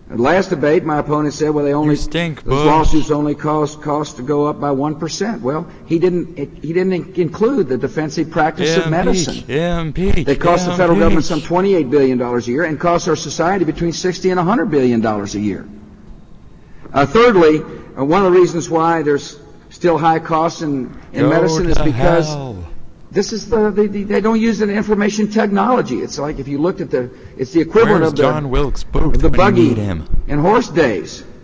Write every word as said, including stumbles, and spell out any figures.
Last debate, my opponent said, well, they only You stink, those Bush. lawsuits only cost cost to go up by one percent. Well, he didn't it, he didn't include the defensive practice of medicine. Impeach. They cost the federal Impeach. government some twenty-eight billion dollars a year and cost our society between sixty and one hundred billion dollars a year. Uh, thirdly, uh, one of the reasons why there's still high costs in, in Go medicine is to because hell. this is the, the, the they don't use an information technology. It's like if you looked at the it's the equivalent Where's of the John Wilkes Booth of the when you buggy need him? in horse days.